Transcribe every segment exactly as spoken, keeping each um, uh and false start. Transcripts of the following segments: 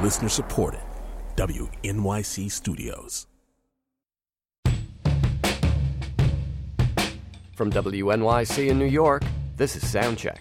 Listener supported. W N Y C Studios. From W N Y C in New York, this is Soundcheck.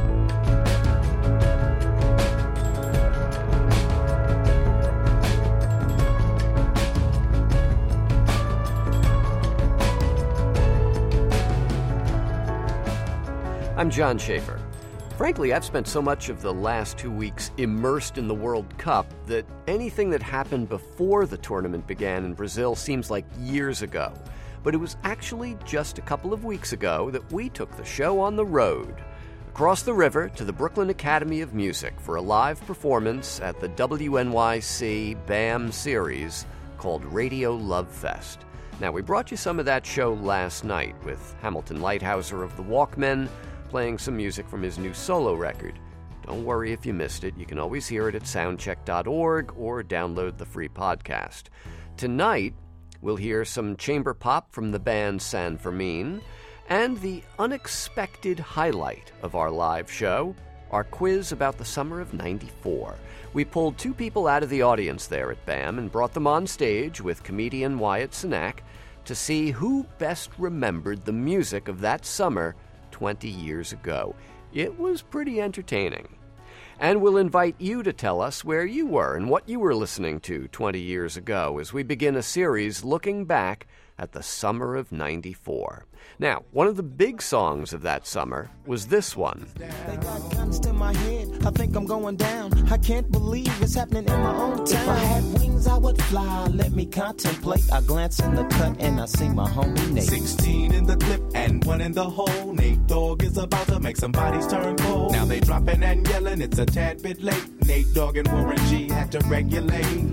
I'm John Schaefer. Frankly, I've spent so much of the last two weeks immersed in the World Cup that anything that happened before the tournament began in Brazil seems like years ago. But it was actually just a couple of weeks ago that we took the show on the road, across the river to the Brooklyn Academy of Music for a live performance at the W N Y C BAM series called Radio Love Fest. Now, we brought you some of that show last night with Hamilton Lighthouser of the Walkmen, playing some music from his new solo record. Don't worry if you missed it. You can always hear it at soundcheck dot org or download the free podcast. Tonight, we'll hear some chamber pop from the band San Fermin, and the unexpected highlight of our live show, our quiz about the summer of ninety-four. We pulled two people out of the audience there at BAM and brought them on stage with comedian Wyatt Cenac to see who best remembered the music of that summer twenty years ago. It was pretty entertaining. And we'll invite you to tell us where you were and what you were listening to twenty years ago as we begin a series looking back at the summer of ninety-four. Now, one of the big songs of that summer was this one. They got guns to my head. I think I'm going down. I can't believe it's happening in my own town. If I had wings, I would fly. Let me contemplate. I glance in the cut and I see my homie Nate. Sixteen in the clip and one in the hole. Nate Dogg is about to make some bodies turn cold. Now they dropping and yelling. It's a tad bit late. Nate Dogg and Warren G had to regulate.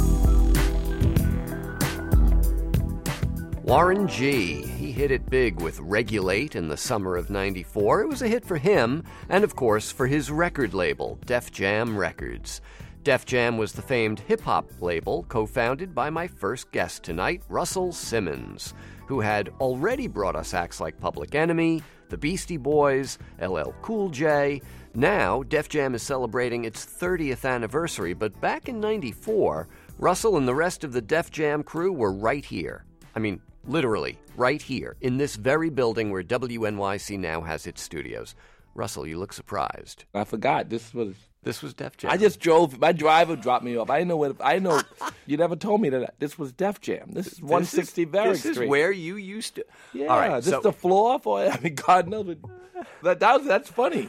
Warren G. He hit it big with Regulate in the summer of ninety-four. It was a hit for him and, of course, for his record label, Def Jam Records. Def Jam was the famed hip-hop label co-founded by my first guest tonight, Russell Simmons, who had already brought us acts like Public Enemy, the Beastie Boys, L L Cool J. Now, Def Jam is celebrating its thirtieth anniversary, but back in ninety-four, Russell and the rest of the Def Jam crew were right here. I mean, literally, right here, in this very building where W N Y C now has its studios. Russell, you look surprised. I forgot this was this was Def Jam. I just drove. My driver dropped me off. I didn't know what. I know you never told me that this was Def Jam. This is one sixty Varick Street. This is where you used to. Yeah. All right. This so, the floor for. I mean, God knows. That, that was, that's funny.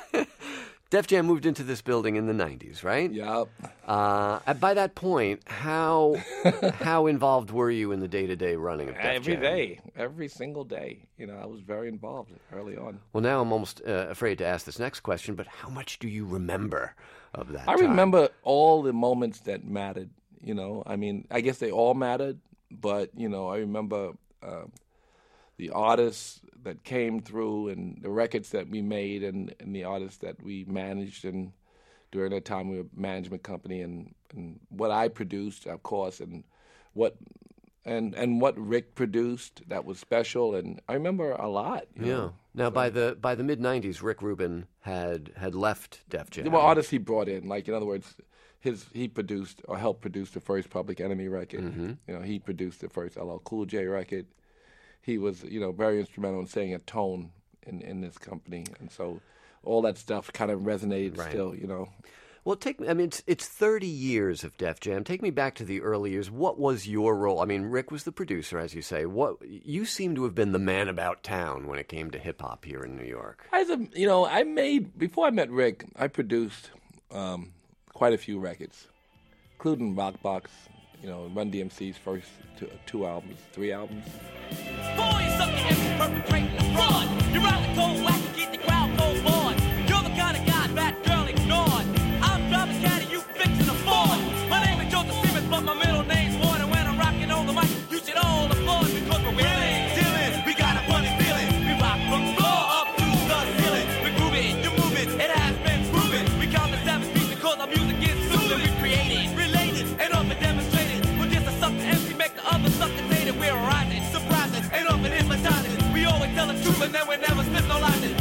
Def Jam moved into this building in the nineties, right? Yep. Uh, by that point, how how involved were you in the day-to-day running of Def Every Jam? day, every single day. You know, I was very involved early on. Well, now I'm almost uh, afraid to ask this next question, but how much do you remember of that I time? remember all the moments that mattered, you know. I mean, I guess they all mattered, but, you know, I remember uh, the artists that came through and the records that we made and, and the artists that we managed. And during that time, we were a management company, and, and what I produced, of course, and what and and what Rick produced that was special. And I remember a lot. You Yeah. know? Now, So- by the by the mid nineties, Rick Rubin had had left Def Jam. There were artists he brought in, like, in other words, his he produced or helped produce the first Public Enemy record. Mm-hmm. You know, he produced the first L L Cool J record. He was, you know, very instrumental in setting a tone in, in this company, and so all that stuff kind of resonated Right. still, you know. Well, take me. I mean, it's it's thirty years of Def Jam. Take me back to the early years. What was your role? I mean, Rick was the producer, as you say. What you seem to have been the man about town when it came to hip hop here in New York. I, was a, you know, I made before I met Rick, I produced um, quite a few records, including Rock Box, you know, Run D M C's first two, two albums, three albums. Boy, you suck the empty, perpetrating the fraud. You're out the cold whack to keep the crowd cold on. You're the kind of guy that girl ignored. I'm driving caddy, you fixing a Ford. My name is Joseph Simmons, but my middle name's Ward. And when I'm rocking on the mic, you should all applaud because we're willing, dealing. We got a funny feeling. We rock from the floor up to the ceiling. We're grooving, you're moving, it has been proven. We count the seven beats because our music is soothing. We created, related, and often demonstrated. We're just a sucker M C, make the other suckers hate it. We're rising, surprising, and often hypnotizing. We always tell the truth and then we never slip no lies.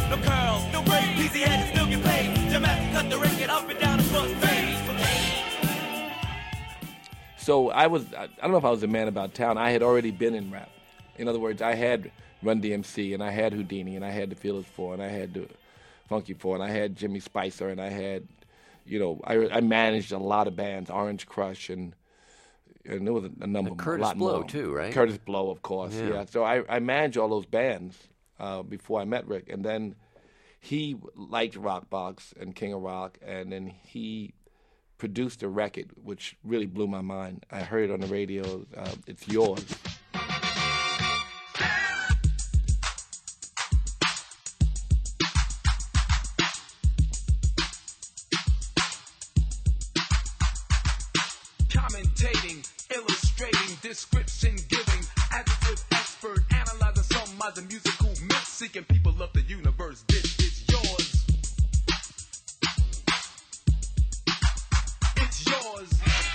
so I was, I don't know if I was a man about town. I had already been in rap. In other words, I had Run D M C, and I had Houdini, and I had the Fearless Four, and I had the Funky Four, and I had Jimmy Spicer, and I had, you know, I, I managed a lot of bands, Orange Crush, and and there was a, a number, and Curtis a lot Blow more. too, right? Curtis Blow, of course, yeah. yeah. So I, I managed all those bands uh, before I met Rick, and then he liked Rockbox and King of Rock, and then he produced a record which really blew my mind. I heard it on the radio. Uh, It's Yours. Commentating, illustrating, description giving, adjective expert, analyzing some as a musical myth, seeking people of the universe. This is yours. It's yours.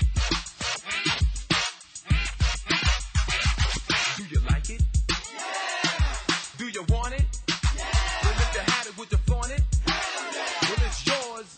Do you like it? Yeah. Do you want it? Yeah. Well, if you had it, would you flaunt it? Yeah. Well, it's yours.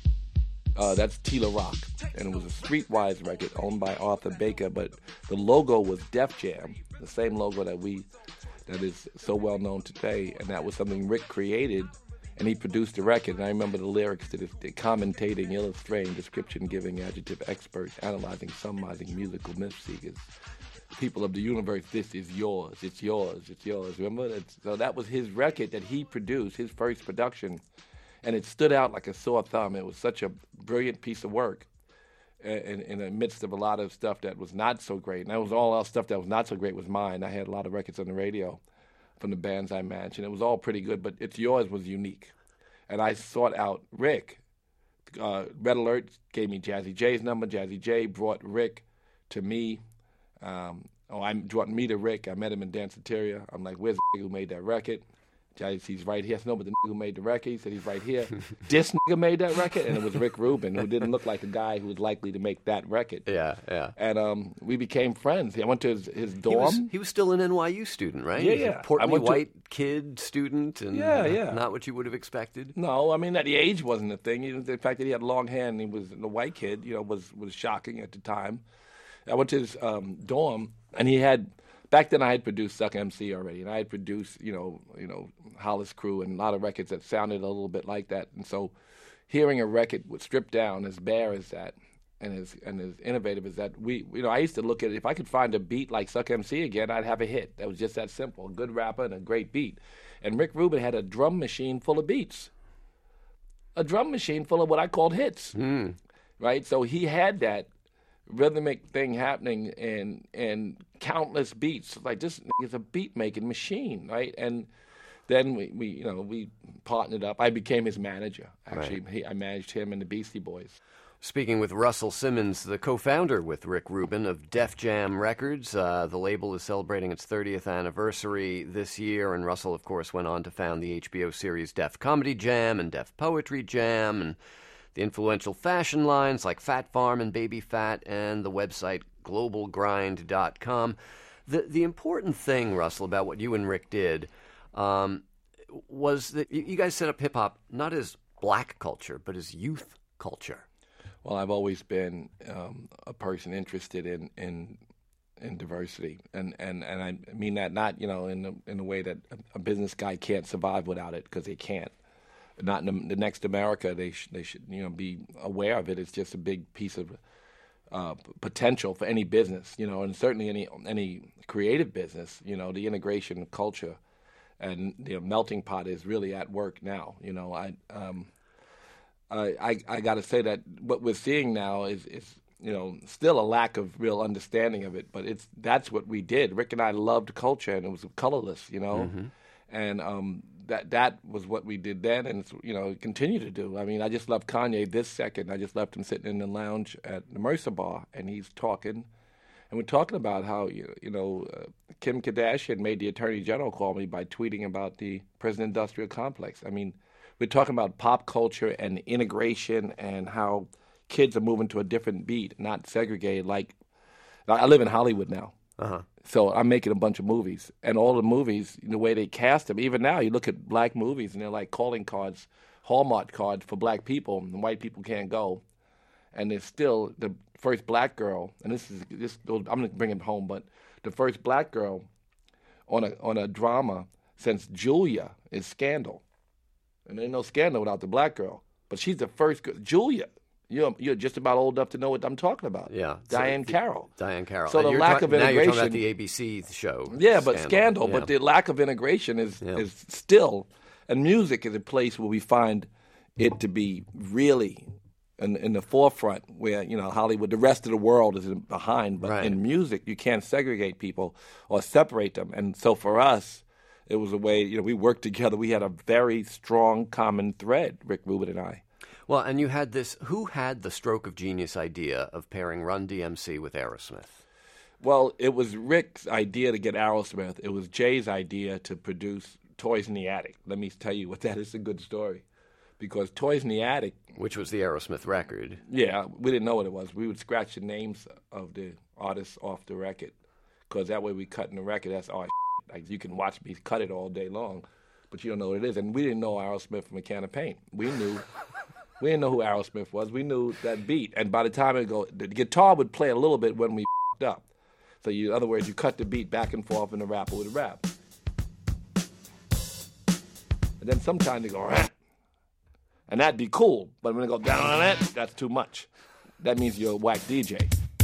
Uh, that's Tila Rock, and it was a Streetwise record owned by Arthur Baker, but the logo was Def Jam, the same logo that we, that is so well known today, and that was something Rick created, and he produced the record. And I remember the lyrics to this: the commentating, illustrating, description giving, adjective experts, analyzing, summarizing, musical myth seekers, people of the universe. This is yours. It's yours. It's yours. Remember that? So that was his record that he produced, his first production. And it stood out like a sore thumb. It was such a brilliant piece of work in, in the midst of a lot of stuff that was not so great. And that was all our stuff that was not so great was mine. I had a lot of records on the radio from the bands I managed, and it was all pretty good, but It's Yours was unique. And I sought out Rick. Uh, Red Alert gave me Jazzy J's number. Jazzy J brought Rick to me. Um, oh, I brought me to Rick. I met him in Danceteria. I'm like, where's the nigga who made that record? Jazzy, he's right here. I said, no, but the nigga who made the record, he said he's right here. This nigga made that record, and it was Rick Rubin, who didn't look like a guy who was likely to make that record. Yeah, yeah. And um, we became friends. I went to his, his dorm. He was, he was still an N Y U student, right? Yeah, He was yeah. a portly I went to- white kid student, and Yeah, yeah. not what you would have expected. No, I mean, that the age wasn't a thing. Even the fact that he had long hair and he was a white kid, you know, was, was shocking at the time. I went to his um, dorm, and he had... Back then, I had produced Suck M C already, and I had produced, you know, you know, Hollis Crew and a lot of records that sounded a little bit like that. And so, hearing a record with stripped down as bare as that, and as and as innovative as that, we, you know, I used to look at it. If I could find a beat like Suck M C again, I'd have a hit. That was just that simple. A good rapper and a great beat. And Rick Rubin had a drum machine full of beats, a drum machine full of what I called hits, Mm. right? So he had that rhythmic thing happening and and countless beats. Like, this is a beat making machine, right? And then we, we you know we partnered up. I became his manager. Actually, Right. he, I managed him and the Beastie Boys. Speaking with Russell Simmons, the co-founder with Rick Rubin of Def Jam Records. Uh, the label is celebrating its thirtieth anniversary this year, and Russell, of course, went on to found the H B O series Def Comedy Jam and Def Poetry Jam, and the influential fashion lines like Fat Farm and Baby Fat, and the website global grind dot com. The the important thing, Russell, about what you and Rick did um, was that you you guys set up hip-hop not as black culture, but as youth culture. Well, I've always been um, a person interested in, in in diversity, and, and, and I mean that not, you know, in the, in the way that a, a business guy can't survive without it, because they can't. Not in the, the next America. They sh- they should you know be aware of it. It's just a big piece of uh, potential for any business, you know, and certainly any any creative business. You know, the integration of culture and the melting pot is really at work now. You know, I um, I I, I got to say that what we're seeing now is is you know still a lack of real understanding of it, but it's that's what we did. Rick and I loved culture, and it was colorless, you know, Mm-hmm. and um. That that was what we did then, and it's, you know continue to do. I mean, I just left Kanye this second. I just left him sitting in the lounge at the Mercer Bar, and he's talking, and we're talking about how you you know uh, Kim Kardashian made the Attorney General call me by tweeting about the prison industrial complex. I mean, we're talking about pop culture and integration and how kids are moving to a different beat, not segregated. Like, I live in Hollywood now. Uh-huh. So I'm making a bunch of movies, and all the movies, the way they cast them, even now, you look at black movies, and they're like calling cards, Hallmark cards for black people, and white people can't go. And there's still, the first black girl, and this is this. I'm going to bring it home, but the first black girl on a on a drama since Julia is Scandal, and there ain't no Scandal without the black girl. But she's the first girl. Julia. You're you're just about old enough to know what I'm talking about. Yeah, Diane so, Carroll. Diane Carroll. So and the you're lack ta- of integration. Now you're talking about the A B C show. Yeah, but Scandal. Scandal. Yeah. But the lack of integration is Yeah. is still, and music is a place where we find it to be really in, in the forefront. Where you know Hollywood, the rest of the world is in, behind. But Right. in music, you can't segregate people or separate them. And so for us, it was a way. You know, we worked together. We had a very strong common thread. Rick Rubin and I. Well, and you had this. Who had the stroke of genius idea of pairing Run D M C with Aerosmith? Well, it was Rick's idea to get Aerosmith. It was Jay's idea to produce Toys in the Attic. Let me tell you what that is. A good story, because Toys in the Attic, Which was the Aerosmith record. yeah, we didn't know what it was. We would scratch the names of the artists off the record, because that way we cut in the record. That's our shit. Like you can watch me cut it all day long, but you don't know what it is. And we didn't know Aerosmith from a can of paint. We knew. We didn't know who Aerosmith was. We knew that beat. And by the time it go, the guitar would play a little bit when we f***ed up. So you, in other words, you cut the beat back and forth and the rapper would rap. And then sometimes they go, rah, and that'd be cool. But when they go down on it, that's too much. That means you're a whack D J.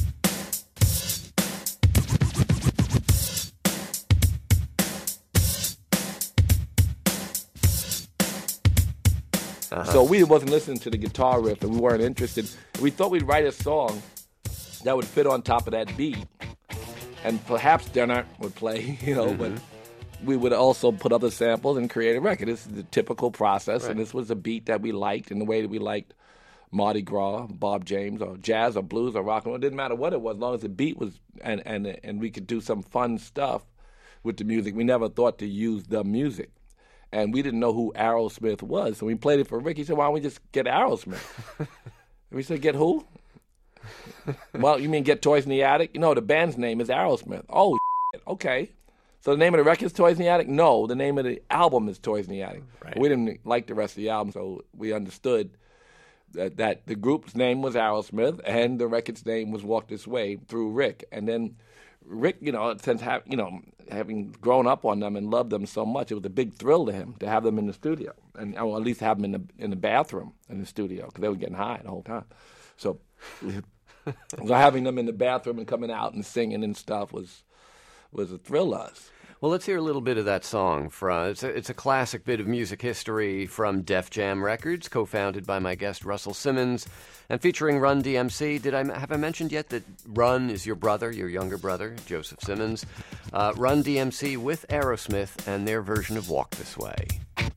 Uh-huh. So we wasn't listening to the guitar riff, and we weren't interested. We thought we'd write a song that would fit on top of that beat, and perhaps Denner would play, you know, Mm-hmm. but we would also put other samples and create a record. This is the typical process, Right. and this was a beat that we liked, and the way that we liked Mardi Gras, Bob James, or jazz, or blues, or rock and roll. It didn't matter what it was, as long as the beat was, and and and we could do some fun stuff with the music. We never thought to use the music. And we didn't know who Aerosmith was. So we played it for Rick. He said, why don't we just get Aerosmith? And we said, get who? Well, you mean get Toys in the Attic? No, the band's name is Aerosmith. Oh, shit. Okay. So the name of the record is Toys in the Attic? No, the name of the album is Toys in the Attic. Right. We didn't like the rest of the album, so we understood that, that the group's name was Aerosmith and the record's name was Walk This Way through Rick. And then Rick, you know, since ha- you know, having grown up on them and loved them so much, it was a big thrill to him to have them in the studio, and or at least have them in the in the bathroom in the studio, because they were getting high the whole time. So, so having them in the bathroom and coming out and singing and stuff was was a thrill to us. Well, let's hear a little bit of that song. From, it's, a, it's a classic bit of music history from Def Jam Records, co-founded by my guest Russell Simmons, and featuring Run D M C. Did I have I mentioned yet that Run is your brother, your younger brother, Joseph Simmons? Uh, Run D M C with Aerosmith and their version of Walk This Way.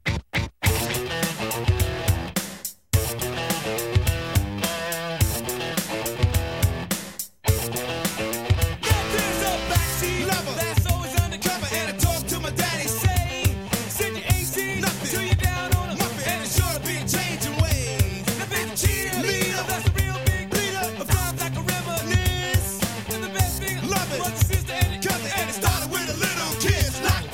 There's a backseat lover that's always undercover, and I talk to my daddy, say, send your A C till you're down on a muffin, and it's sure to be changing ways. The big cheerleader, that's a real big leader, a vibe like a reminisce. And the best thing, love it, brother, sister, and your cousin, and it started with a little kiss like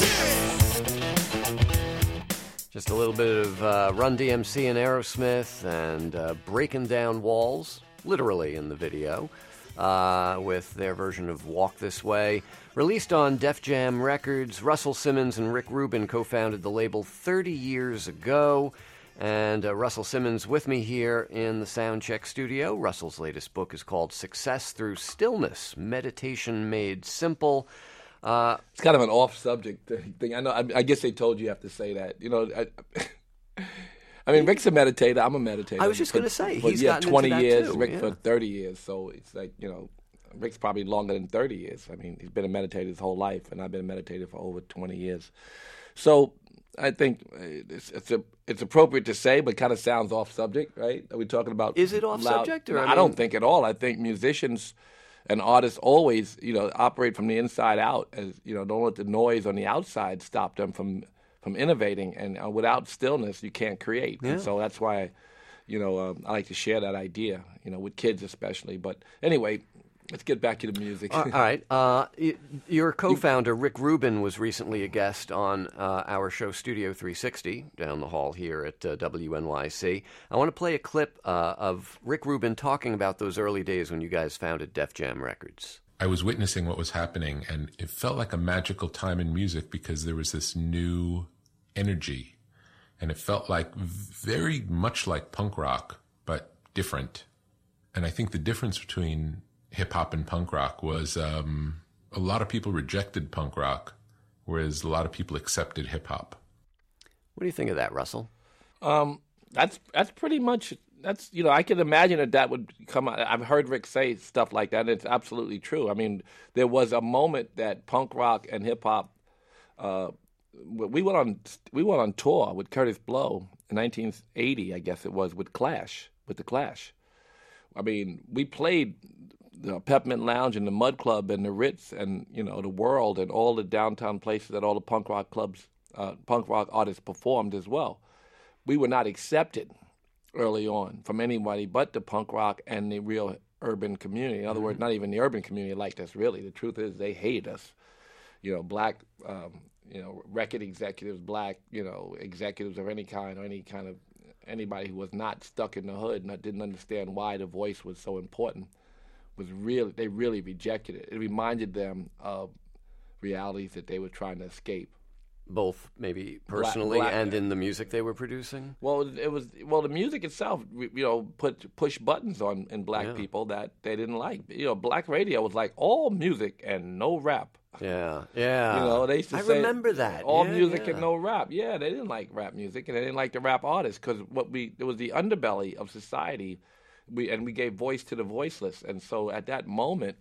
this. Just a little bit of uh, Run D M C and Aerosmith, and uh, breaking down walls, literally in the video, uh, with their version of Walk This Way. Released on Def Jam Records, Russell Simmons and Rick Rubin co-founded the label thirty years ago. And uh, Russell Simmons with me here in the Soundcheck studio. Russell's latest book is called Success Through Stillness, Meditation Made Simple. Uh, It's kind of an off-subject thing. I know. I, I guess they told you you have to say that. You know, I, I mean, Rick's a meditator. I'm a meditator. I was just But- gonna say, but he's yeah, gotten into twenty that years. too, Rick yeah. for thirty years. So it's like, you know, Rick's probably longer than thirty years. I mean, he's been a meditator his whole life, and I've been a meditator for over twenty years. So I think it's it's, a, it's appropriate to say, but kind of sounds off-subject, right? Are we talking about? Is it off-subject, or, No, I I, mean- don't think at all. I think musicians and artists always, you know, operate from the inside out. As you know, don't let the noise on the outside stop them from from innovating. And uh, without stillness, you can't create. Yeah. And so that's why, you know, um, I like to share that idea, you know, with kids especially. But anyway, let's get back to the music. All right. Uh, y- your co-founder, Rick Rubin, was recently a guest on uh, our show Studio three sixty down the hall here at uh, W N Y C. I want to play a clip uh, of Rick Rubin talking about those early days when you guys founded Def Jam Records. I was witnessing what was happening, and it felt like a magical time in music because there was this new energy, and it felt like very much like punk rock, but different. And I think the difference between hip-hop and punk rock was um, a lot of people rejected punk rock, whereas a lot of people accepted hip-hop. What do you think of that, Russell? Um, that's that's pretty much, that's, you know, I can imagine that that would come out. I've heard Rick say stuff like that, and it's absolutely true. I mean, there was a moment that punk rock and hip-hop, uh, we went on we went on tour with Curtis Blow in nineteen eighty, I guess it was, with Clash, with the Clash. I mean, we played the Peppermint Lounge and the Mud Club and the Ritz and, you know, the World and all the downtown places that all the punk rock clubs, uh, punk rock artists performed as well. We were not accepted early on from anybody but the punk rock and the real urban community. In other mm-hmm. words, not even the urban community liked us, really. The truth is they hated us. You know, black, um, you know, record executives, black, you know, executives of any kind or any kind of anybody who was not stuck in the hood and didn't understand why the voice was so important was really, they really rejected it. It reminded them of realities that they were trying to escape. Both maybe personally black, black, and in the music they were producing? Well, it was, well, the music itself, you know, put push buttons on in black Yeah. people that they didn't like. You know, black radio was like all music and no rap. Yeah, yeah. You know, they used to I say remember that. all Yeah, music yeah. and no rap. Yeah, they didn't like rap music, and they didn't like the rap artists because what we it was the underbelly of society, we and we gave voice to the voiceless, and so at that moment,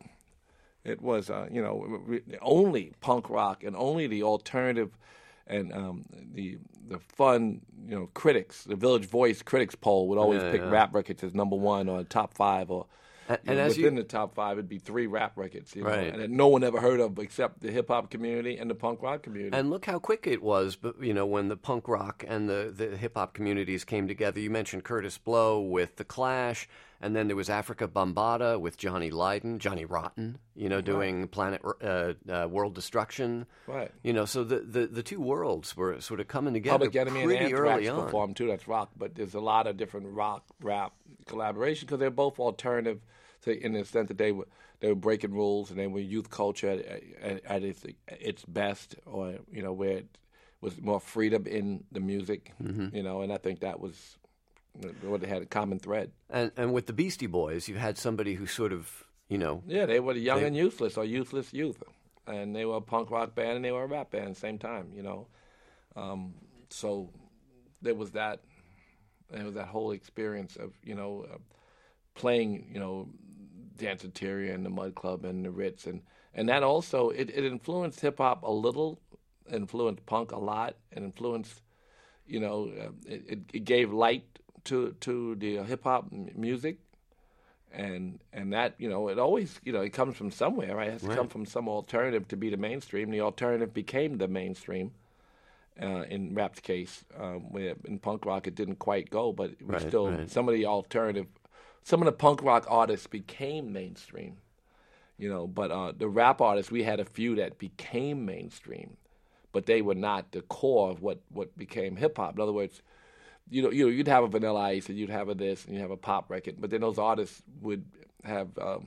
it was uh, you know only punk rock and only the alternative, and um, the the fun you know critics, the Village Voice critics poll would always Yeah, pick yeah. rap records as number one or top five or. And, You and know, as within you, the top five, it'd be three rap records, you know, Right. and that no one ever heard of except the hip hop community and the punk rock community. and look how quick it was, but you know, when the punk rock and the, the hip hop communities came together. You mentioned Curtis Blow with the Clash, and then there was Africa Bambaataa with Johnny Lydon, Johnny Rotten, you know, doing Planet uh, uh, World Destruction. Right. You know, so the, the, the two worlds were sort of coming together Public Enemy and pretty early Anthrax on. performed too. That's rock, but there's a lot of different rock, rap collaboration because they're both alternative. To, in the sense that they were they were breaking rules and they were youth culture at, at, at its its best, or you know where it was more freedom in the music, Mm-hmm. you know, and I think that was what they had a common thread. And and with the Beastie Boys, you had somebody who sort of, you know, Yeah, they were the young They- and useless or useless youth, and they were a punk rock band and they were a rap band at the same time, you know. Um, so there was that, there was that whole experience of you know uh, playing, you know, Danceteria and the Mud Club and the Ritz, and and that also it, it influenced hip hop a little, influenced punk a lot, and influenced, you know, uh, it, it gave light to to the hip hop music. And and that, you know, it always, you know, it comes from somewhere, right? It has to Right. come from some alternative to be the mainstream. The alternative became the mainstream uh, in rap's case. Um, where in punk rock it didn't quite go, but we Right, still, right. some of the alternative, some of the punk rock artists became mainstream, you know. But uh, the rap artists, we had a few that became mainstream, but they were not the core of what, what became hip-hop. In other words, you know, you know, you'd have a Vanilla Ice and you'd have a this and you'd have a pop record, but then those artists would have um,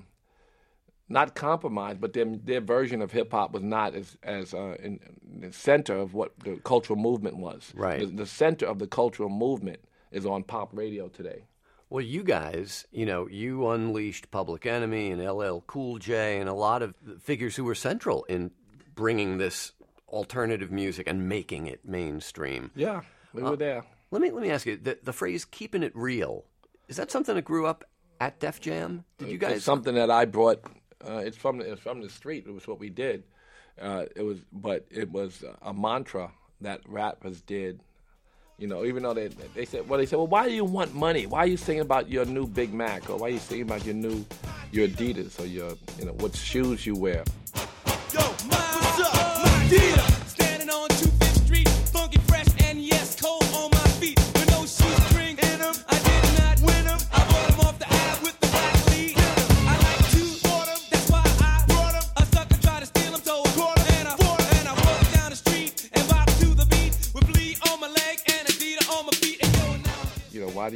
not compromised, but their their version of hip hop was not as as uh, in, in the center of what the cultural movement was. Right. The, the center of the cultural movement is on pop radio today. well, you guys, you know, you unleashed Public Enemy and L L Cool J and a lot of figures who were central in bringing this alternative music and making it mainstream. Yeah, we were there. Let me let me ask you, the, the phrase "keeping it real," is that something that grew up at Def Jam? Did you guys? It's something that I brought. Uh, it's from it's from the street. It was what we did. Uh, it was, but it was a mantra that rappers did. You know, even though they they said, well, they said, well, why do you want money? Why are you singing about your new Big Mac, or why are you singing about your new your Adidas, or your you know what shoes you wear? Yo, what's up? My dealer. Standing on two Fifth Street, funky fresh and yes, cold on my feet. With no shoestring in them, I did not win them. I bought them off the app with the black lead. I like to order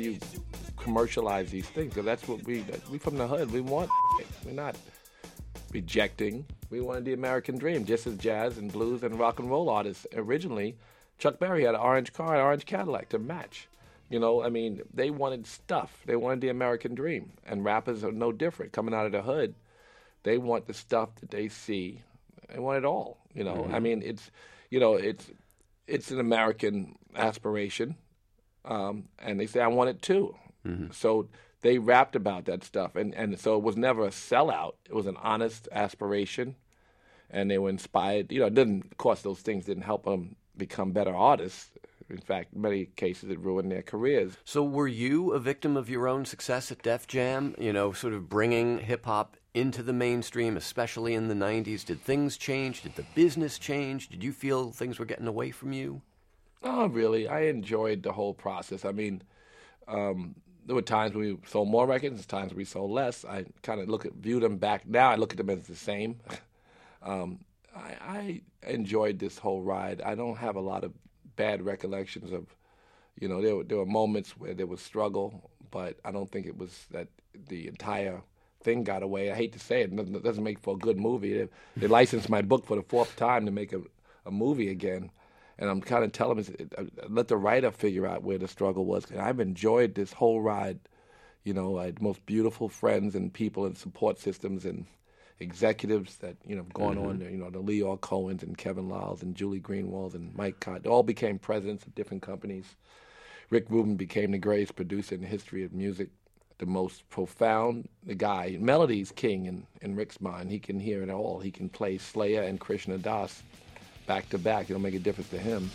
you commercialize these things? Because that's what we we from the hood. We want. We're not rejecting. We wanted the American dream, just as jazz and blues and rock and roll artists originally. Chuck Berry had an orange car, an orange Cadillac to match. You know, I mean, they wanted stuff. They wanted the American dream, and rappers are no different. Coming out of the hood, they want the stuff that they see. They want it all. You know, mm-hmm. I mean, it's, you know, it's it's an American aspiration, um, and they say I want it too. Mm-hmm. So they rapped about that stuff, and, and so it was never a sellout. It was an honest aspiration, and they were inspired. You know, it didn't, of course, those things didn't help them become better artists. In fact, in many cases, it ruined their careers. So were you a victim of your own success at Def Jam, you know, sort of bringing hip-hop into the mainstream, especially in the nineties? Did things change? Did the business change? Did you feel things were getting away from you? Oh, really. I enjoyed the whole process. I mean, um, there were times when we sold more records, times we sold less. I kind of look at, view them back now. I look at them as the same. um, I, I enjoyed this whole ride. I don't have a lot of bad recollections of, you know, there were, there were moments where there was struggle, but I don't think it was that the entire thing got away. I hate to say it, it doesn't make for a good movie. They, they licensed my book for the fourth time to make a, a movie again. And I'm kind of telling them, let the writer figure out where the struggle was. And I've enjoyed this whole ride. You know, I had the most beautiful friends and people and support systems and executives that, you know, have gone mm-hmm. on, you know, the Lyor Cohens and Kevin Lyles and Julie Greenwald and Mike Cott. They all became presidents of different companies. Rick Rubin became the greatest producer in the history of music, the most profound, the guy. Melody's king in, in Rick's mind. He can hear it all. He can play Slayer and Krishna Das back to back. It'll make a difference to him.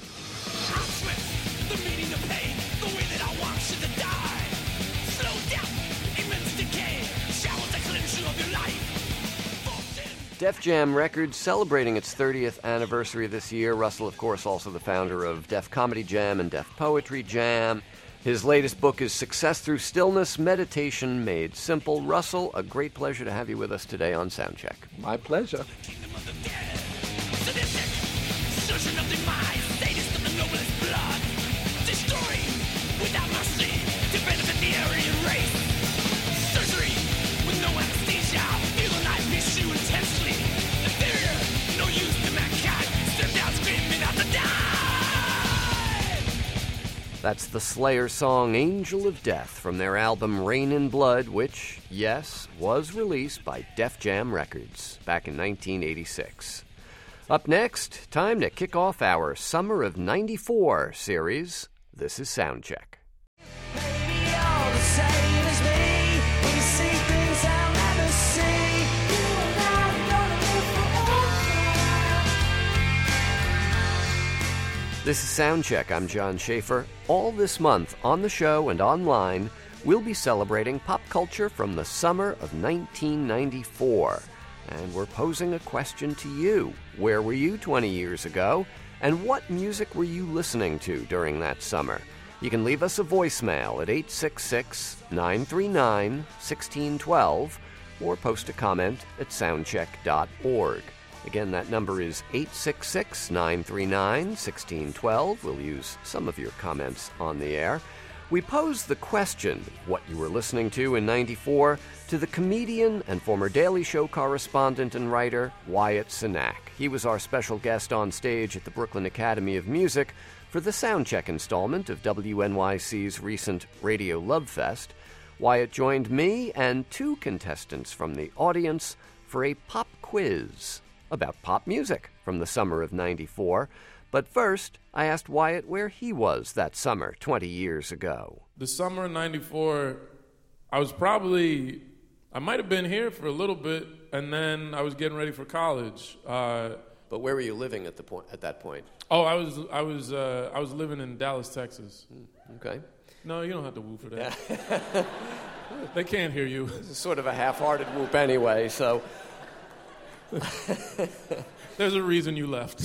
The meaning of pain, the way that I want you to die. Slow down, immense decay, showers that cleanse you of your life. Def Jam Records celebrating its thirtieth anniversary this year. Russell, of course, also the founder of Def Comedy Jam and Def Poetry Jam. His latest book is Success Through Stillness, Meditation Made Simple. Russell, a great pleasure to have you with us today on Soundcheck. My pleasure. Surgeon of demise, sadist of the noblest blood, destroying without mercy to benefit the Aryan race. Surgery with no anesthesia, feel the knife pierce you intensely. Inferior, no use to mankind, stripped out, screaming out to die. That's the Slayer song Angel of Death from their album Rain in Blood, which, yes, was released by Def Jam Records back in nineteen eighty-six. Up next, time to kick off our Summer of ninety-four series. This is Soundcheck. Baby, you're the same as me. We see things I'll never see. You and I are gonna live forever. This is Soundcheck. I'm John Schaefer. All this month, on the show and online, we'll be celebrating pop culture from the summer of nineteen ninety-four. And we're posing a question to you. Where were you twenty years ago? And what music were you listening to during that summer? You can leave us a voicemail at eight six six, nine three nine, one six one two or post a comment at soundcheck dot org. Again, that number is eight six six, nine three nine, one six one two. We'll use some of your comments on the air. We posed the question, what you were listening to in ninety-four, to the comedian and former Daily Show correspondent and writer Wyatt Cenac. He was our special guest on stage at the Brooklyn Academy of Music for the Soundcheck installment of W N Y C's recent Radio Love Fest. Wyatt joined me and two contestants from the audience for a pop quiz about pop music from the summer of ninety-four. But first, I asked Wyatt where he was that summer twenty years ago. The summer of ninety-four, I was probably, I might have been here for a little bit, and then I was getting ready for college. Uh, but where were you living at the point? At that point? Oh, I was, I was, uh, I was living in Dallas, Texas. Okay. No, you don't have to woo for that. They can't hear you. It's sort of a half-hearted whoop anyway, so. There's a reason you left.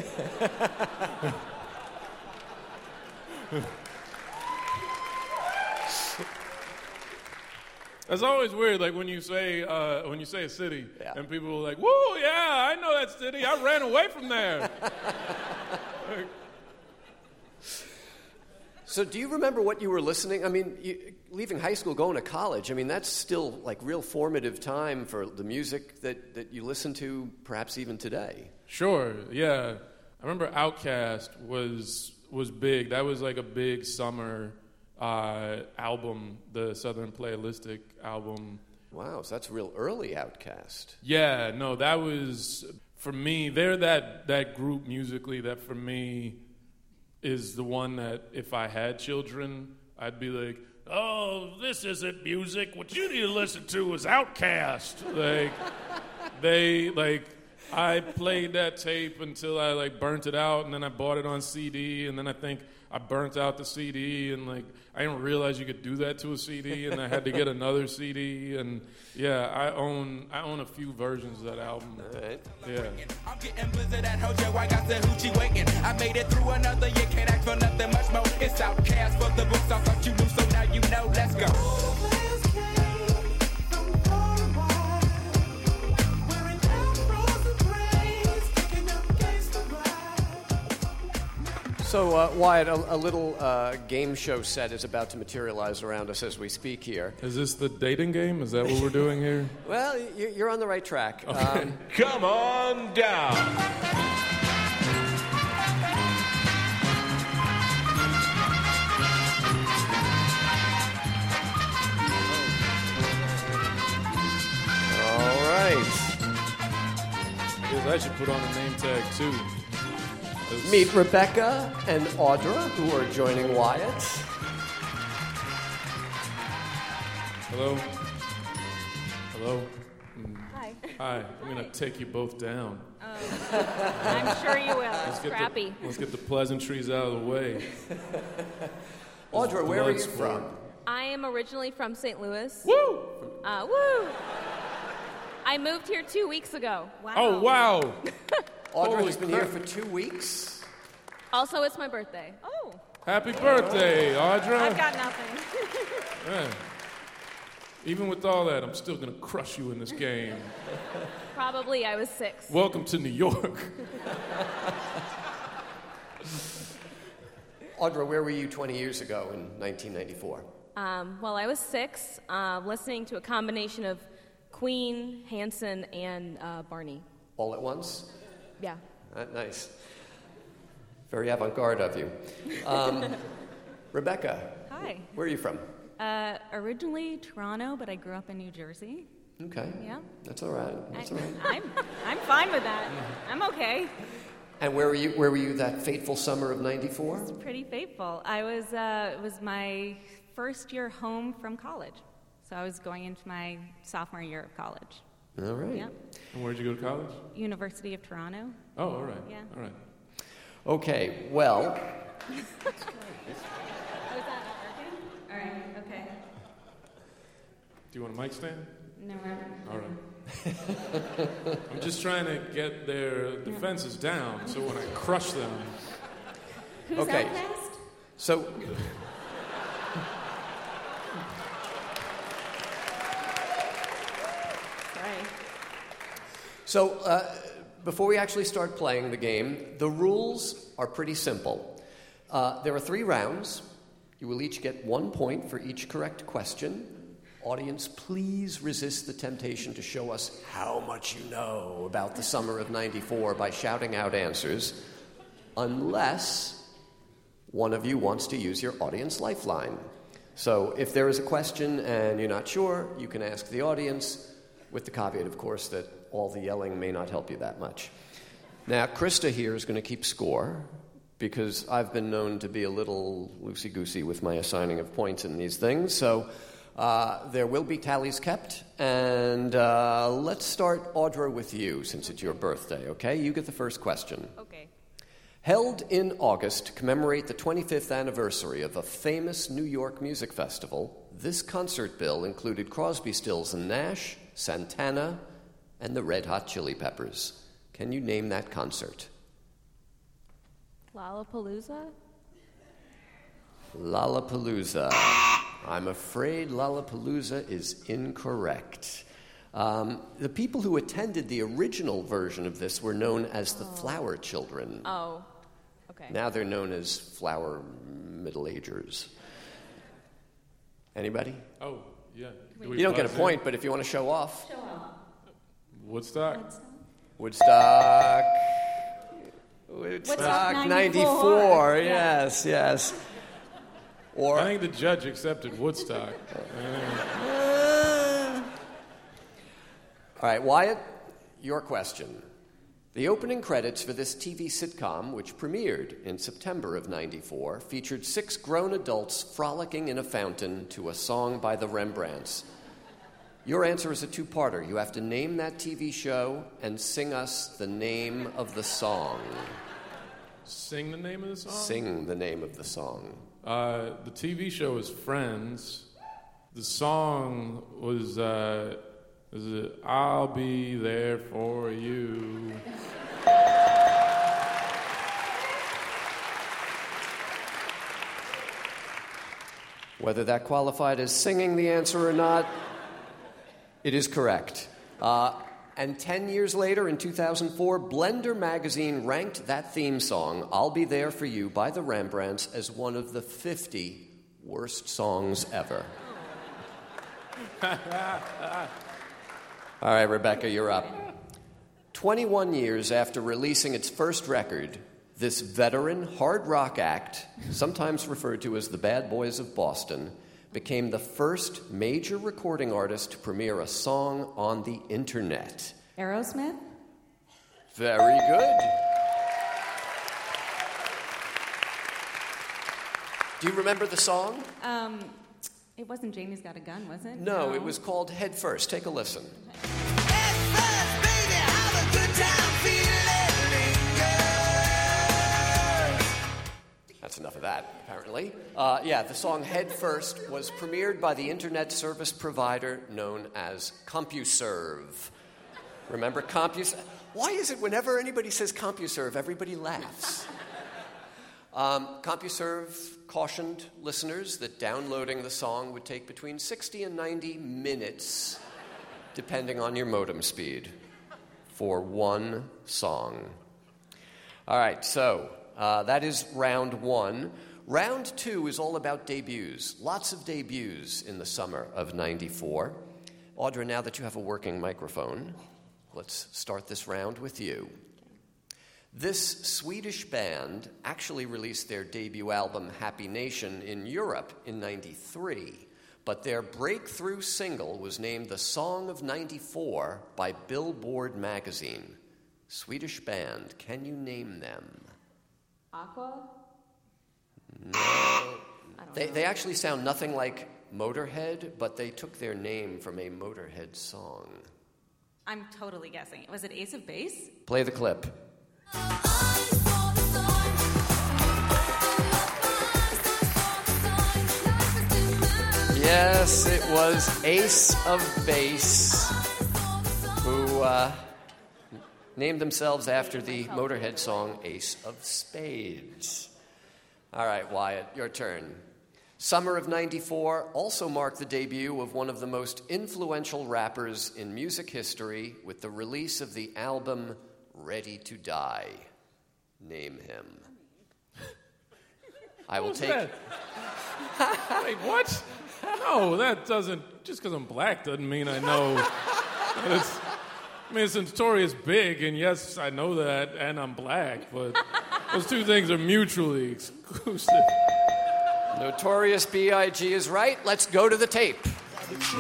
That's always weird, like when you say uh, when you say a city, yeah. and people are like, "Whoa, yeah, I know that city. I ran away from there." So do you remember what you were listening? I mean, you, leaving high school, going to college, I mean, that's still like real formative time for the music that, that you listen to, perhaps even today. Sure, yeah. I remember Outkast was was big. That was like a big summer uh, album, the Southern Playalistic album. Wow, so that's real early Outkast. Yeah, no, that was, for me, they're that, that group musically that for me is the one that if I had children, I'd be like, oh, this isn't music. What you need to listen to is Outkast. Like, they, like, I played that tape until I, like, burnt it out, and then I bought it on C D, and then I think I burnt out the C D, and, like, I didn't realize you could do that to a C D, and I had to get another C D, and, yeah, I own I own a few versions of that album. All right. Yeah. I'm getting blizzard at Hojo, I got the hoochie waiting. I made it through another year, can't ask for nothing much more. It's Outkast for the books, I thought you knew, so now you know, let's go. So, uh, Wyatt, a, a little uh, game show set is about to materialize around us as we speak here. Is this the dating game? Is that what we're doing here? Well, you, you're on the right track. Okay. Um, Come on down. all right. Because I should put on a name tag, too. Meet Rebecca and Audra, who are joining Wyatt. Hello? Hello? Mm. Hi. Hi. I'm going to take you both down. Um, I'm sure you will. Let's It's get crappy. The, let's get the pleasantries out of the way. Audra, where are you Bloodsport. from? I am originally from Saint Louis. Woo! Uh, woo! I moved here two weeks ago. Wow. Oh, wow. Audra Holy has been crap. here for two weeks. Also, it's my birthday. Oh. Happy birthday, Audra. I've got nothing. Man. Even with all that, I'm still going to crush you in this game. Probably I was six. Welcome to New York. Audra, where were you twenty years ago in nineteen ninety-four? Um, well, I was six, uh, listening to a combination of Queen, Hanson, and uh, Barney. All at once? Yeah. Uh, nice. Very avant-garde of you. Um, Rebecca. Hi. Where are you from? Uh, originally Toronto, but I grew up in New Jersey. Okay. Yeah. That's all right. That's all right. I'm, I'm fine with that. I'm okay. And where were you? Where were you that fateful summer of ninety-four? It's pretty fateful. I was. Uh, it was my first year home from college, so I was going into my sophomore year of college. All right. Yeah. And where'd you go to college? University of Toronto. Oh, all right. Yeah. All right. Okay. Well. Oh, is that not working? All right. Okay. Do you want a mic stand? No. All right. I'm just trying to get their defenses down so when I crush them. Who's Okay. Outkast? So. Sorry. So, uh, before we actually start playing the game, the rules are pretty simple. Uh, there are three rounds. You will each get one point for each correct question. Audience, please resist the temptation to show us how much you know about the summer of ninety-four by shouting out answers, unless one of you wants to use your audience lifeline. So, if there is a question and you're not sure, you can ask the audience, with the caveat, of course, that all the yelling may not help you that much. Now, Krista here is going to keep score, because I've been known to be a little loosey-goosey with my assigning of points in these things. So uh, there will be tallies kept. And uh, let's start, Audra, with you, since it's your birthday, okay? You get the first question. Okay. Held in August to commemorate the twenty-fifth anniversary of a famous New York music festival, this concert bill included Crosby, Stills and Nash, Santana, and the Red Hot Chili Peppers. Can you name that concert? Lollapalooza? Lollapalooza. I'm afraid Lollapalooza is incorrect. Um, the people who attended the original version of this were known as the Flower Children. Oh, Okay. Now they're known as Flower Middle-Agers. Anybody? Oh, yeah. Do You don't get a buzz point, in? but if you want to show off. Show off. Woodstock. Woodstock. Woodstock, Woodstock ninety-four. ninety-four. Yes, yes. Or I think the judge accepted Woodstock. Uh, all right, Wyatt, your question. The opening credits for this T V sitcom, which premiered in September of ninety-four, featured six grown adults frolicking in a fountain to a song by the Rembrandts. Your answer is a two-parter. You have to name that T V show and sing us the name of the song. Sing the name of the song? Sing the name of the song. Uh, the T V show is Friends. The song was, uh, was it, I'll Be There For You. Whether that qualified as singing the answer or not, it is correct. Uh, and ten years later, in two thousand four, Blender magazine ranked that theme song, I'll Be There For You, by the Rembrandts, as one of the fifty worst songs ever. All right, Rebecca, you're up. twenty-one years after releasing its first record, this veteran hard rock act, sometimes referred to as the Bad Boys of Boston, became the first major recording artist to premiere a song on the internet. Aerosmith? Very good. Do you remember the song? Um, it wasn't Jamie's Got a Gun, was it? No, it was called Head First. Take a listen. That's enough of that, apparently. Uh, yeah, the song Head First was premiered by the internet service provider known as CompuServe. Remember CompuServe? Why is it whenever anybody says CompuServe, everybody laughs? Um, CompuServe cautioned listeners that downloading the song would take between sixty and ninety minutes, depending on your modem speed, for one song. All right, so uh, that is round one. Round two is all about debuts. Lots of debuts in the summer of ninety-four. Audra, now that you have a working microphone, let's start this round with you. This Swedish band actually released their debut album, Happy Nation, in Europe in ninety-three, but their breakthrough single was named the Song of ninety-four by Billboard magazine. Swedish band, can you name them? Aqua? No. They, they actually sound nothing like Motorhead, but they took their name from a Motorhead song. I'm totally guessing. Was it Ace of Base? Play the clip. Yes, it was Ace of Base, who uh, named themselves after the Motorhead song Ace of Spades. All right, Wyatt, your turn. Summer of ninety-four also marked the debut of one of the most influential rappers in music history with the release of the album Ready to Die. Name him. I will Who's take... that? Wait, what? No, that doesn't... Just because I'm black doesn't mean I know... that it's, I mean, it's Notorious Big, and yes, I know that, and I'm black, but those two things are mutually exclusive. Notorious B I G is right. Let's go to the tape. Throw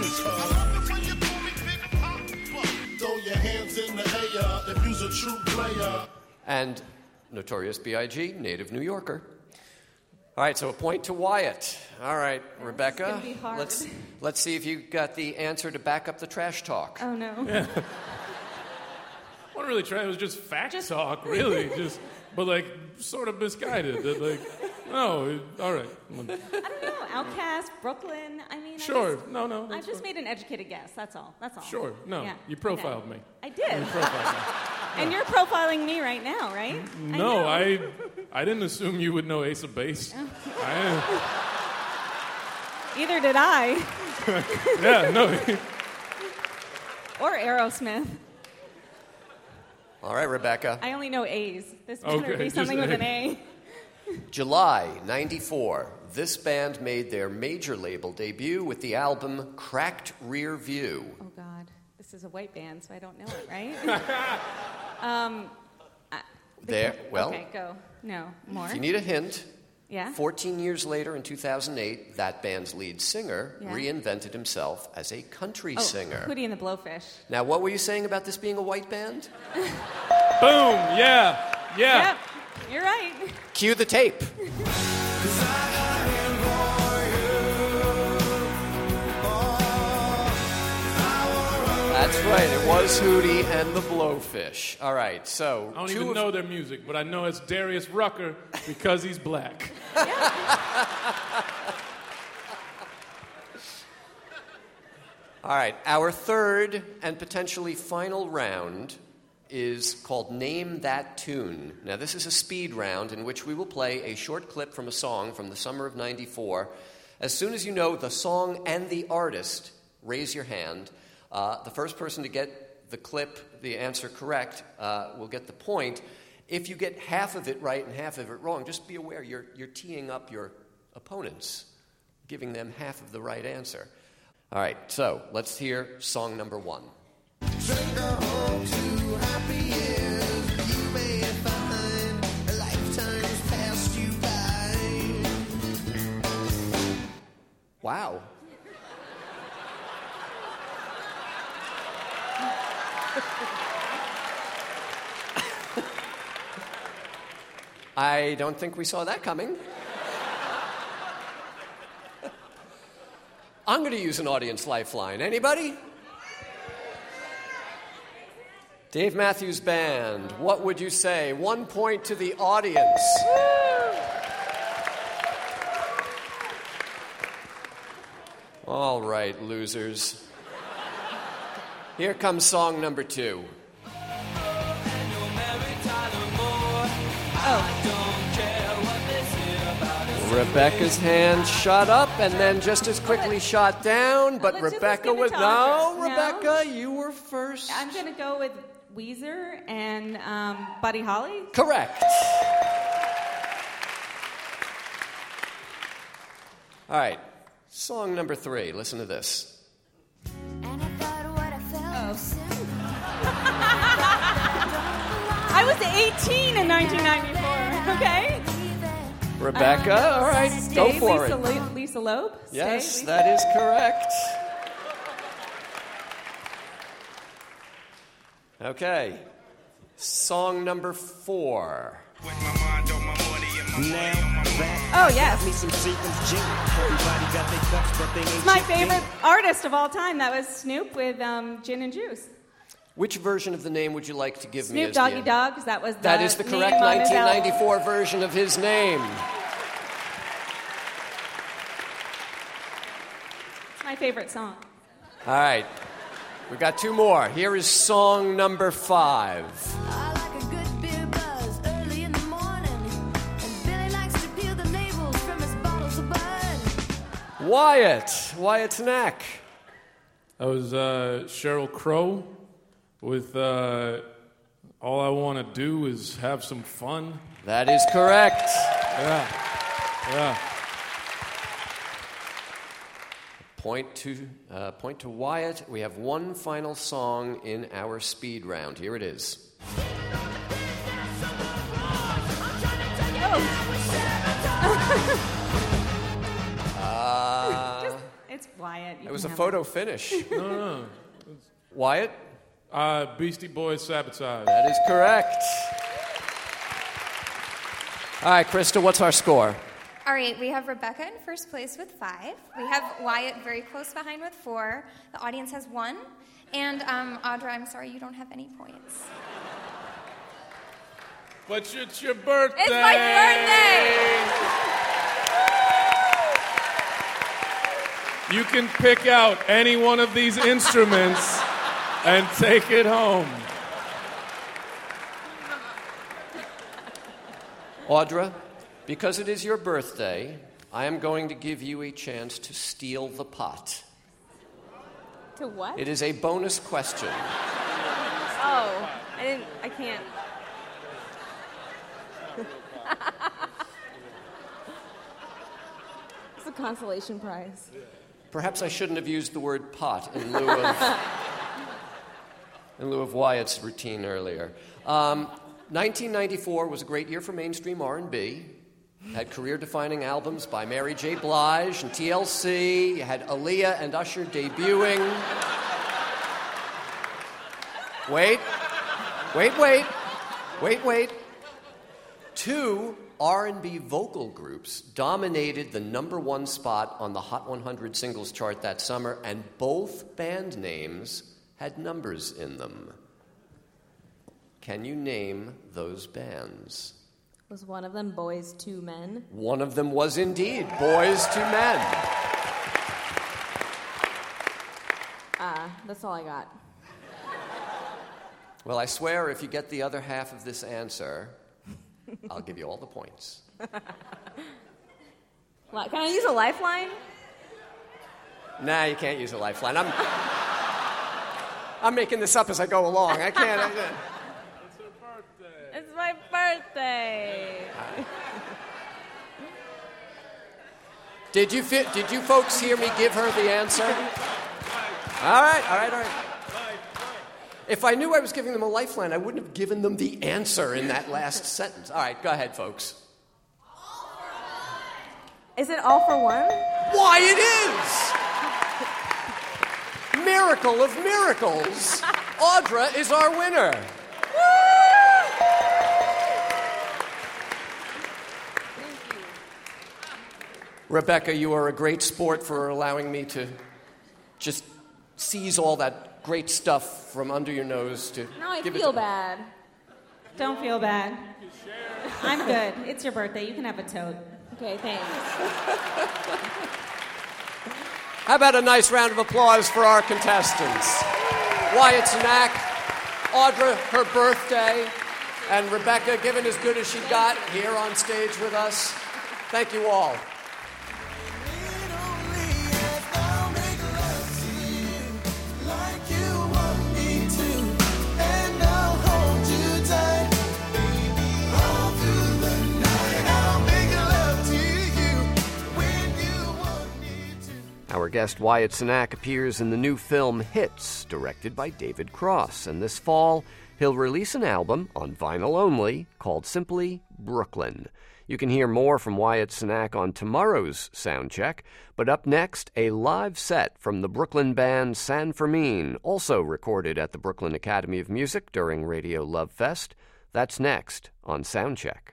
your hands in the air if you's a true player. And Notorious B I G, native New Yorker. All right, so a point to Wyatt. All right, Rebecca, gonna be hard. let's let's see if you got the answer to back up the trash talk. Oh, no. Yeah. Wasn't really trying. It was just fact talk, really. Just, but like, sort of misguided. That like, no, it- all right. I don't know. Outcast, Brooklyn. I mean, Sure. I just, No, no, I that's just made an educated guess. That's all. That's all. Sure. No, Yeah. you profiled Okay. me. I did. You profiled me. And you're profiling me right now, right? No, I, I, know. I didn't assume you would know Ace of Base. I, Either did I. yeah, no. Or Aerosmith. All right, Rebecca. I only know A's. This better Okay, be just something with A. an A. July ninety-four, this band made their major label debut with the album Cracked Rear View. Oh, God. This is a white band, so I don't know it, right? um, uh, the there, co- well, Okay, go. No, more. if you need a hint, Yeah? fourteen years later in two thousand eight, that band's lead singer Yeah. reinvented himself as a country oh, singer. Hootie and the Blowfish. Now, what were you saying about this being a white band? Boom! Yeah, yeah. Yep, you're right. Cue the tape. That's right, it was Hootie and the Blowfish. All right, so... I don't two even of- know their music, but I know it's Darius Rucker because he's black. All right, our third and potentially final round is called Name That Tune. Now, this is a speed round in which we will play a short clip from a song from the summer of ninety-four. As soon as you know the song and the artist, raise your hand. Uh, the first person to get the clip, the answer correct, uh, will get the point. If you get half of it right and half of it wrong, just be aware you're, you're teeing up your opponents, giving them half of the right answer. All right, so let's hear song number one. Wow. I don't think we saw that coming. I'm going to use an audience lifeline. Anybody? Dave Matthews Band, what would you say? One point to the audience. All right, losers. Here comes song number two. Rebecca's hand shot up and then just as quickly shot down, but Let's just Rebecca give it was... to No, Audra. Rebecca, you were first. I'm going to go with Weezer and um, Buddy Holly. Correct. All right, song number three. Listen to this. I was eighteen in nineteen ninety-four, okay? Rebecca, all right, Stay, go for Lisa it. Lo- Lisa Loeb? Stay, Yes, Lisa- that is correct. Okay, song number four. Oh, yes. It's my favorite artist of all time. That was Snoop with um, Gin and Juice. Which version of the name would you like to give me? Snoop as Doggy the... Dogg, because that was the That is the name correct on his nineteen album. ninety-four version of his name. It's my favorite song. All right, we got two more. Here is song number five. Wyatt, Wyatt's neck. That was uh, Sheryl Crow with uh, All I Want to Do Is Have Some Fun. That is correct. Yeah, yeah. Point to, uh, point to Wyatt. We have one final song in our speed round. Here it is. Uh, Just, it's Wyatt. You it was a can have photo finish. No, no. Wyatt? Uh, Beastie Boys Sabotage. That is correct. All right, Krista, what's our score? All right, we have Rebecca in first place with five. We have Wyatt very close behind with four. The audience has one. And um, Audra, I'm sorry, you don't have any points. But it's your birthday. It's my birthday! You can pick out any one of these instruments and take it home. Audra, because it is your birthday, I am going to give you a chance to steal the pot. To what? It is a bonus question. Oh, I didn't. I can't. consolation prize. Perhaps I shouldn't have used the word pot in lieu of, in lieu of Wyatt's routine earlier. Um, nineteen ninety-four was a great year for mainstream R and B. Had career-defining albums by Mary J. Blige and T L C. You had Aaliyah and Usher debuting. Wait, wait, wait, wait, wait. Two R and B vocal groups dominated the number one spot on the Hot one hundred singles chart that summer, and both band names had numbers in them. Can you name those bands? Was one of them Boys Two Men? One of them was indeed Boys Two Men. Uh, that's all I got. Well, I swear if you get the other half of this answer, I'll give you all the points. Can I use a lifeline? Nah, you can't use a lifeline. I'm, I'm making this up as I go along. I can't. I can't. It's my birthday. Did you fi- did you folks hear me give her the answer? All right, all right, all right. If I knew I was giving them a lifeline, I wouldn't have given them the answer in that last sentence. All right, go ahead, folks. Is it All for One? Why, it is! Miracle of miracles. Audra is our winner. Rebecca, you are a great sport for allowing me to just seize all that great stuff from under your nose to No, I give feel it to bad. Don't feel bad. I'm good. It's your birthday. You can have a tote. Okay, thanks. How about a nice round of applause for our contestants? Wyatt Cenac, Audra, her birthday, and Rebecca, giving as good as she got here on stage with us. Thank you all. Our guest Wyatt Cenac appears in the new film Hits, directed by David Cross, and this fall he'll release an album on vinyl only called simply Brooklyn. You can hear more from Wyatt Cenac on tomorrow's Soundcheck, but up next, a live set from the Brooklyn band San Fermin, also recorded at the Brooklyn Academy of Music during Radio Love Fest. That's next on Soundcheck.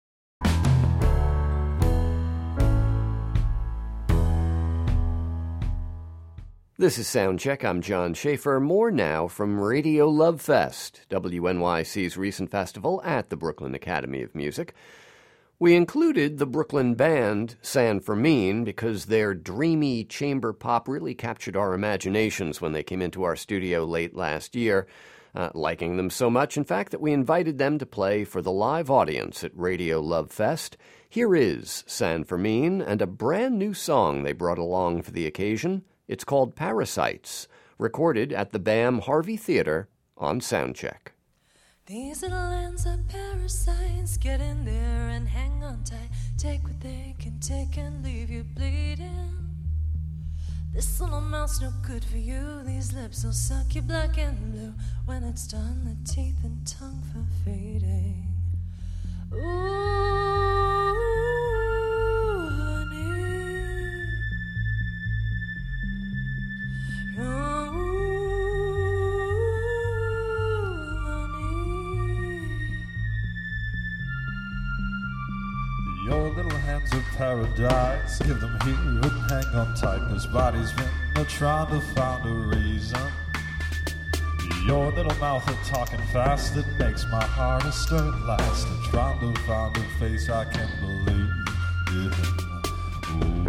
This is Soundcheck. I'm John Schaefer. More now from Radio Love Fest, W N Y C's recent festival at the Brooklyn Academy of Music. We included the Brooklyn band San Fermin because their dreamy chamber pop really captured our imaginations when they came into our studio late last year, uh, liking them so much, in fact, that we invited them to play for the live audience at Radio Love Fest. Here is San Fermin and a brand new song they brought along for the occasion. It's called Parasites, recorded at the B A M Harvey Theater on Soundcheck. These little ends are parasites. Get in there and hang on tight. Take what they can take and leave you bleeding. This little mouth's no good for you. These lips will suck you black and blue. When it's done, the teeth and tongue for fading. Ooh, honey. Ooh, Your little hands are paradise. Give them here and hang on tight. This body's been a trying to find a reason. Your little mouth are talking fast. It makes my heart a stir at last. I'm trying to find a face I can believe in. Ooh.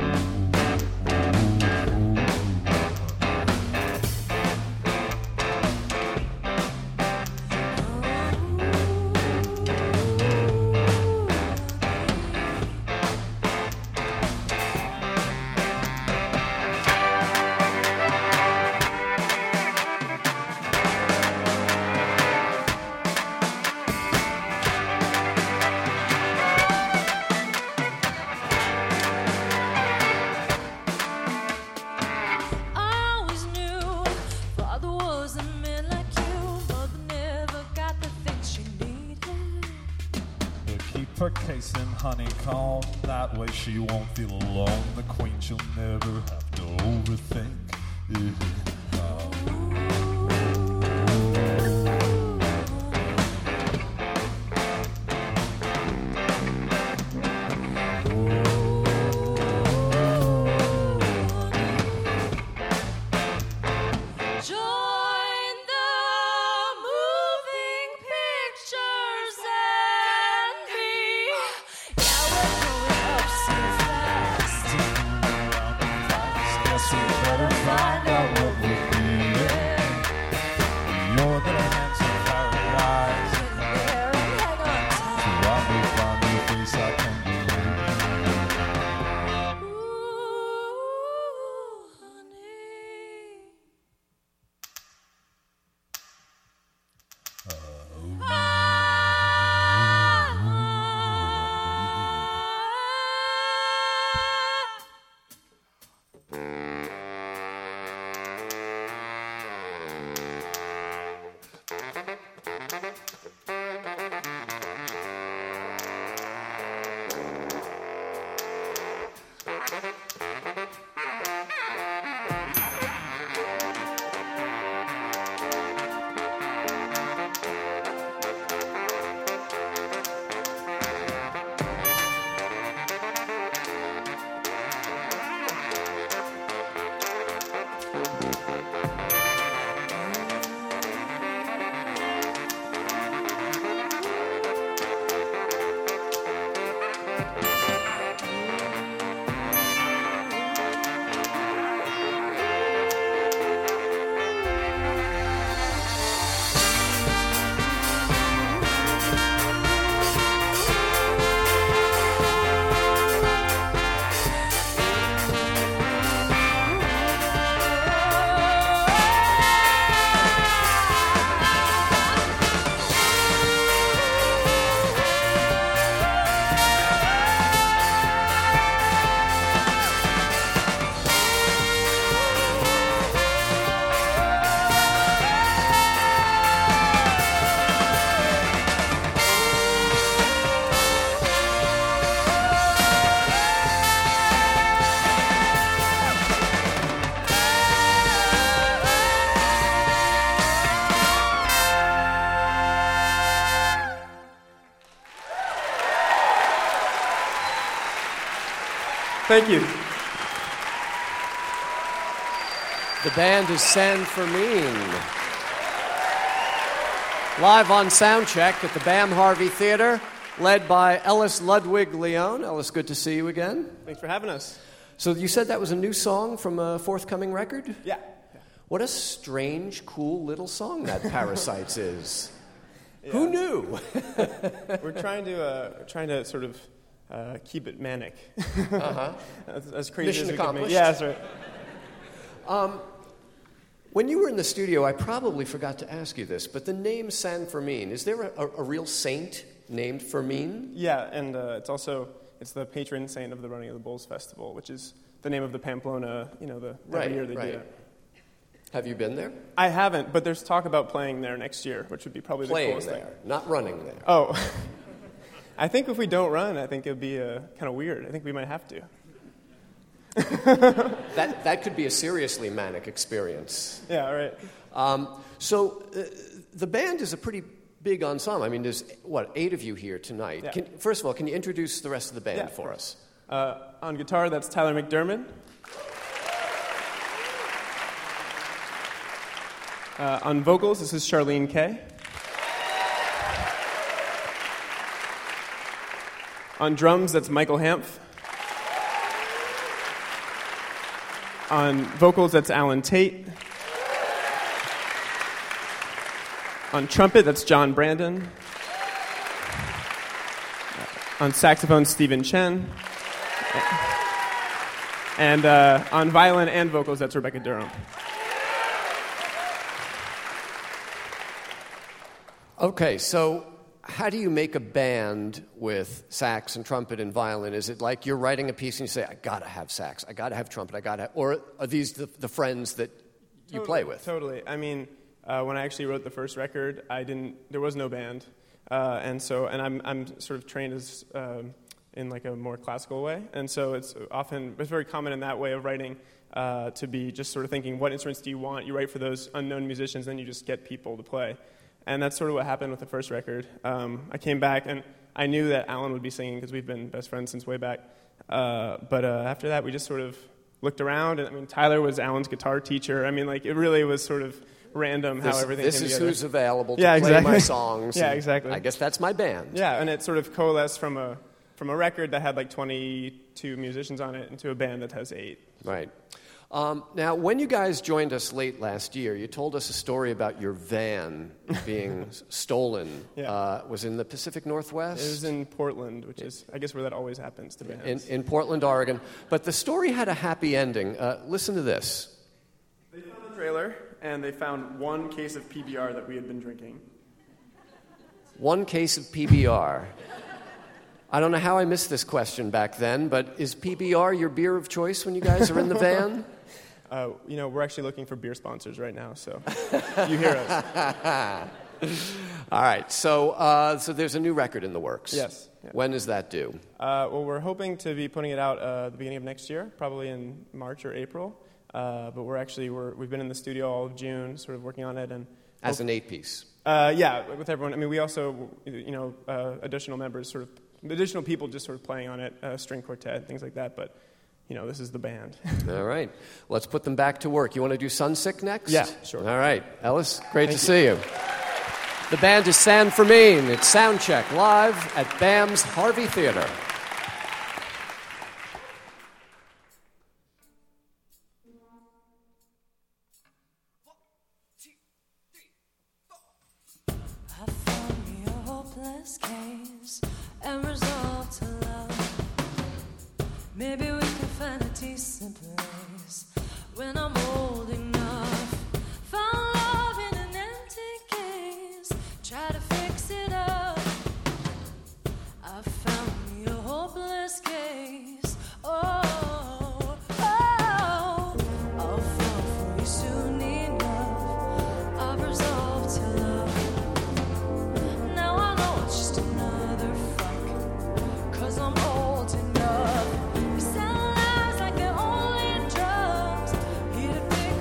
her case in honeycomb. That way she won't feel alone. The queen she'll never have to overthink. Join the moving pictures and me. Yeah, we're growing up so fast. Guess we better find out what we're feeling. Your little hands of paradise. To rock me from your face, I can Thank you. The band is San Fermin. Live on Soundcheck at the Bam Harvey Theater, led by Ellis Ludwig Leone. Ellis, good to see you again. Thanks for having us. So you said that was a new song from a forthcoming record? Yeah. What a strange, cool little song that Parasites is. Yeah. Who knew? We're trying to uh, trying to sort of uh, keep it manic. Uh-huh. as, as crazy Mission as we accomplished. Can make. Yeah, that's right. Um, when you were in the studio, I probably forgot to ask you this, but the name San Fermin, is there a, a, a real saint named Fermin? Yeah, and uh, it's also it's the patron saint of the Running of the Bulls Festival, which is the name of the Pamplona. You know, the right, every year they right. do it. Have you been there? I haven't, but there's talk about playing there next year, which would be probably playing the coolest there, thing. Not running there. Oh, I think if we don't run, I think it would be uh, kind of weird. I think we might have to. that that could be a seriously manic experience. Yeah, right. Um, so uh, the band is a pretty big ensemble. I mean, there's, what, eight of you here tonight. Yeah. Can, first of all, can you introduce the rest of the band yeah, for us? Uh, on guitar, that's Tyler McDermott. Uh, on vocals, this is Charlene Kay. On drums, that's Michael Hampf. On vocals, that's Alan Tate. On trumpet, that's John Brandon. On saxophone, Stephen Chen. And uh, on violin and vocals, that's Rebecca Durham. Okay, so how do you make a band with sax and trumpet and violin? Is it like you're writing a piece and you say, I gotta have sax, I gotta have trumpet, I gotta have, or are these the, the friends that you totally, play with? Totally. I mean, uh, when I actually wrote the first record, I didn't. There was no band. Uh, and so, and I'm I'm sort of trained as um, in like a more classical way, and so it's often it's very common in that way of writing uh, to be just sort of thinking, what instruments do you want? You write for those unknown musicians, then you just get people to play, and that's sort of what happened with the first record. Um, I came back and I knew that Alan would be singing because we've been best friends since way back, uh, but uh, after that we just sort of looked around, and I mean Tyler was Alan's guitar teacher. I mean, like it really was sort of random how this, everything this came is together. who's available to yeah, play exactly. my songs. yeah, and exactly. I guess that's my band. Yeah, and it sort of coalesced from a from a record that had like twenty-two musicians on it into a band that has eight. Right. Um, now, when you guys joined us late last year, you told us a story about your van being stolen. Yeah. Uh, was in the Pacific Northwest? It was in Portland, which is, I guess, where that always happens to bands. In, in Portland, Oregon. But the story had a happy ending. Uh, listen to this. They found the trailer, and they found one case of P B R that we had been drinking. One case of P B R. I don't know how I missed this question back then, but is P B R your beer of choice when you guys are in the van? Uh, you know, we're actually looking for beer sponsors right now, so you hear us. All right, so uh, so there's a new record in the works. Yes. Yeah. When is that due? Uh, well, we're hoping to be putting it out uh, at the beginning of next year, probably in March or April. Uh, but we're actually we're, we've been in the studio all of June, sort of working on it, and as an eight-piece. Uh, yeah, with everyone. I mean, we also you know uh, additional members, sort of additional people, just sort of playing on it, uh, string quartet, things like that. But you know, this is the band. All right, let's put them back to work. You want to do Sunsick next? Yeah, sure. All right, Ellis, great Thank to you. see you. The band is San Fermin. It's Soundcheck live at B A M's Harvey Theater. I found me a hopeless case and resolved to love. Maybe we can find a decent place when I'm old enough. Found love in an empty case, try to fix it up. I found me a hopeless case. Oh, oh, I'll fall for you soon enough. I've resolved to love. Now I know it's just another fuck, 'cause I'm old enough. You sell lies like they're only drugs, here to fix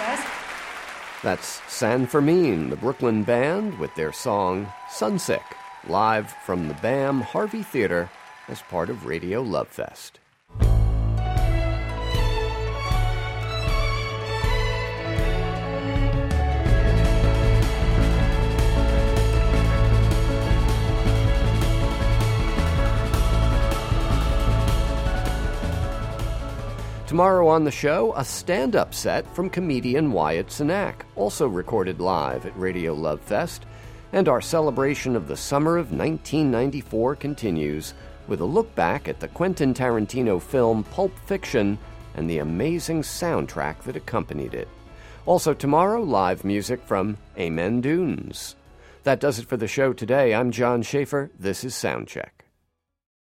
Lovefest. That's San Fermin, the Brooklyn band, with their song Sunsick, live from the B A M Harvey Theater as part of Radio Lovefest. Tomorrow on the show, a stand-up set from comedian Wyatt Cenac, also recorded live at Radio Lovefest. And our celebration of the summer of nineteen ninety-four continues with a look back at the Quentin Tarantino film Pulp Fiction and the amazing soundtrack that accompanied it. Also tomorrow, live music from Amen Dunes. That does it for the show today. I'm John Schaefer. This is Soundcheck.